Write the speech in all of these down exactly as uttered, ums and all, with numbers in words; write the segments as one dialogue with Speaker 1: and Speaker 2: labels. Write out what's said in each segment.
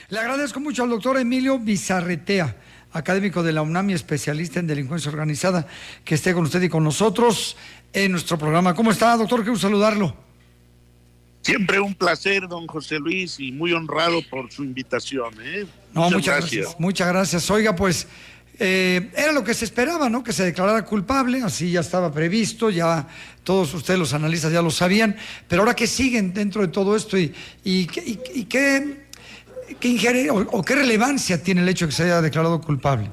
Speaker 1: Le agradezco mucho al doctor Emilio Bizarretea, académico de la UNAM y especialista en delincuencia organizada, que esté con usted y con nosotros en nuestro programa. ¿Cómo está, doctor? Quiero saludarlo.
Speaker 2: Siempre un placer, don José Luis, y muy honrado por su invitación. ¿eh?
Speaker 1: No, muchas, muchas gracias. gracias. Muchas gracias. Oiga, pues, eh, era lo que se esperaba, ¿no? Que se declarara culpable, así ya estaba previsto, ya todos ustedes los analistas ya lo sabían, pero ahora que siguen dentro de todo esto y, y, y, y qué, qué injerencia o, o qué relevancia tiene el hecho de que se haya declarado culpable.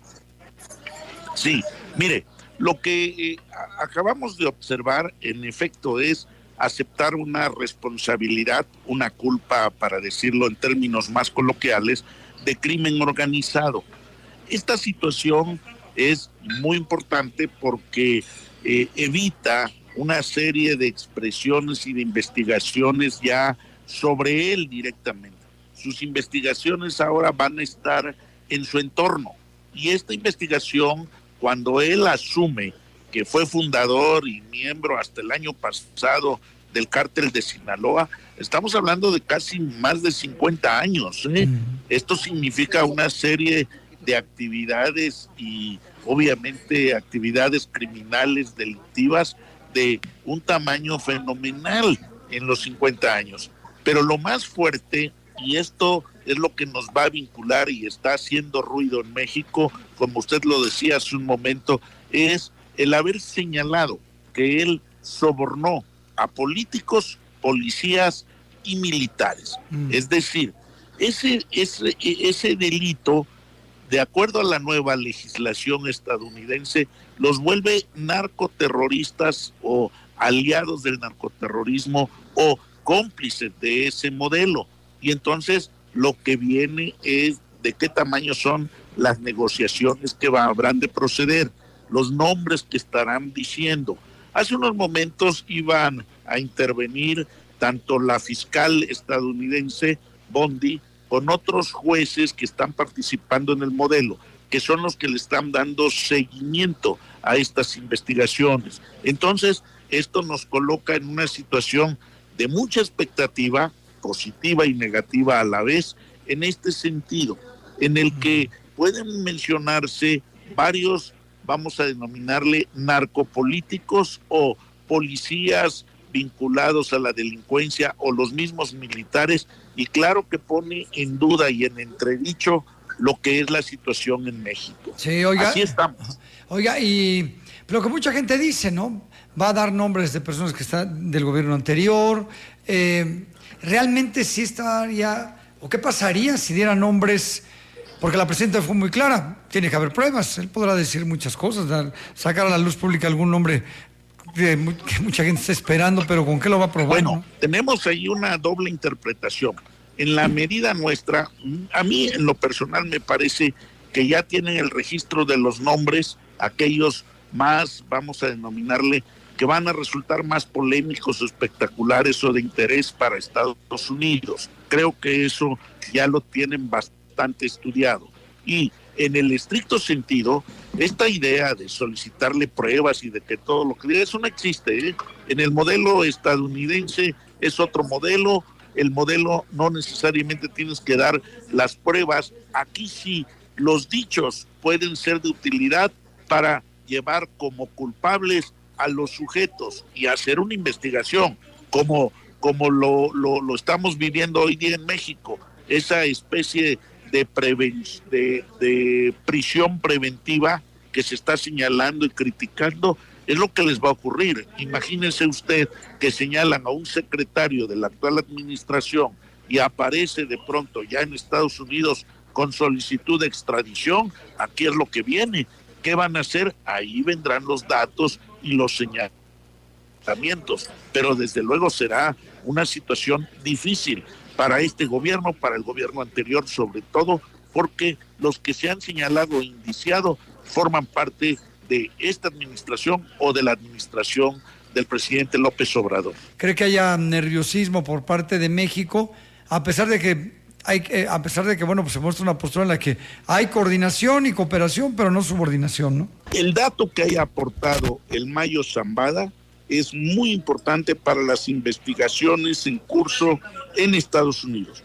Speaker 2: Sí, mire, lo que eh, acabamos de observar, en efecto, es aceptar una responsabilidad, una culpa, para decirlo en términos más coloquiales, de crimen organizado. Esta situación es muy importante porque eh, evita una serie de expresiones y de investigaciones ya sobre él directamente. Sus investigaciones ahora van a estar en su entorno, y esta investigación, cuando él asume que fue fundador y miembro hasta el año pasado del cártel de Sinaloa, estamos hablando de casi más de cincuenta años. ¿eh? Mm. Esto significa una serie de actividades y obviamente actividades criminales delictivas de un tamaño fenomenal en los cincuenta años. Pero lo más fuerte, y esto es lo que nos va a vincular y está haciendo ruido en México, como usted lo decía hace un momento, es el haber señalado que él sobornó a políticos, policías y militares. Mm. Es decir, ese, ese, ese delito, de acuerdo a la nueva legislación estadounidense, los vuelve narcoterroristas o aliados del narcoterrorismo o cómplices de ese modelo. Y entonces lo que viene es de qué tamaño son las negociaciones que va, habrán de proceder, los nombres que estarán diciendo. Hace unos momentos iban a intervenir tanto la fiscal estadounidense Bondi con otros jueces que están participando en el modelo, que son los que le están dando seguimiento a estas investigaciones. Entonces, esto nos coloca en una situación de mucha expectativa, positiva y negativa a la vez, en este sentido, en el que pueden mencionarse varios, vamos a denominarle narcopolíticos o policías vinculados a la delincuencia o los mismos militares, y claro que pone en duda y en entredicho lo que es la situación en México.
Speaker 1: Sí, oiga,
Speaker 2: así estamos.
Speaker 1: Oiga, y lo que mucha gente dice, ¿no? Va a dar nombres de personas que están del gobierno anterior. Eh, realmente sí estaría, o qué pasaría si diera nombres, porque la presidenta fue muy clara, tiene que haber pruebas, él podrá decir muchas cosas, dar, sacar a la luz pública algún nombre que mucha gente está esperando, pero ¿con qué lo va a probar?
Speaker 2: Bueno,
Speaker 1: ¿no?
Speaker 2: Tenemos ahí una doble interpretación. En la medida nuestra, a mí en lo personal me parece que ya tienen el registro de los nombres, aquellos más, vamos a denominarle, que van a resultar más polémicos o espectaculares o de interés para Estados Unidos. Creo que eso ya lo tienen bastante estudiado. Y en el estricto sentido, esta idea de solicitarle pruebas y de que todo lo que diga, eso no existe. ¿eh? En el modelo estadounidense es otro modelo. El modelo no necesariamente tienes que dar las pruebas. Aquí sí, los dichos pueden ser de utilidad para llevar como culpables a los sujetos y hacer una investigación, como, como lo, lo, lo estamos viviendo hoy día en México, esa especie de, preven, de, de prisión preventiva que se está señalando y criticando, es lo que les va a ocurrir. Imagínense usted que señalan a un secretario de la actual administración y aparece de pronto ya en Estados Unidos con solicitud de extradición. Aquí es lo que viene. ¿Qué van a hacer? Ahí vendrán los datos y los señalamientos, pero desde luego será una situación difícil para este gobierno, para el gobierno anterior sobre todo, porque los que se han señalado e indiciado forman parte de esta administración o de la administración del presidente López Obrador.
Speaker 1: ¿Cree que haya nerviosismo por parte de México, a pesar de que hay, eh, a pesar de que bueno, pues se muestra una postura en la que hay coordinación y cooperación, pero no subordinación, ¿no?
Speaker 2: El dato que haya aportado el Mayo Zambada es muy importante para las investigaciones en curso en Estados Unidos.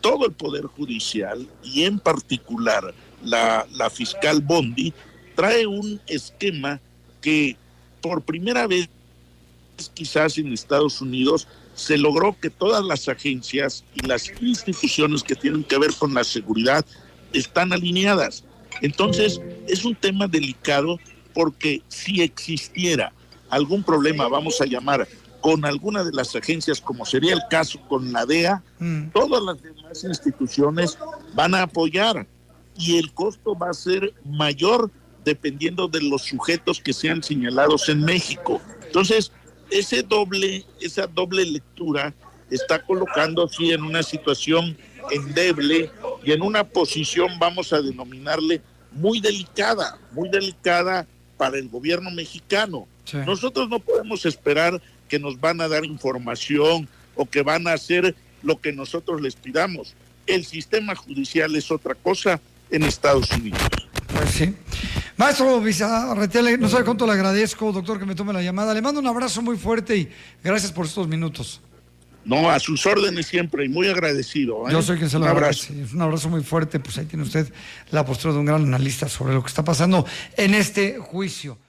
Speaker 2: todo el Poder Judicial y en particular la, la fiscal Bondi trae un esquema que por primera vez quizás en Estados Unidos se logró que todas las agencias y las instituciones que tienen que ver con la seguridad están alineadas. Entonces es un tema delicado porque si existiera algún problema, vamos a llamar, con alguna de las agencias, como sería el caso con la D E A, mm. todas las demás instituciones van a apoyar y el costo va a ser mayor dependiendo de los sujetos que sean señalados en México. Entonces, ese doble, esa doble lectura está colocando así en una situación endeble y en una posición, vamos a denominarle, muy delicada, muy delicada para el gobierno mexicano. Sí. Nosotros no podemos esperar que nos van a dar información o que van a hacer lo que nosotros les pidamos. El sistema judicial es otra cosa en Estados Unidos.
Speaker 1: Pues sí. Maestro Bizarretea, no sabe cuánto le agradezco, doctor, que me tome la llamada. Le mando un abrazo muy fuerte y gracias por estos minutos.
Speaker 2: No, a sus órdenes siempre y muy agradecido. ¿eh?
Speaker 1: Yo soy quien se lo
Speaker 2: un
Speaker 1: agradece.
Speaker 2: abrazo.
Speaker 1: Es un abrazo muy fuerte, pues ahí tiene usted la postura de un gran analista sobre lo que está pasando en este juicio.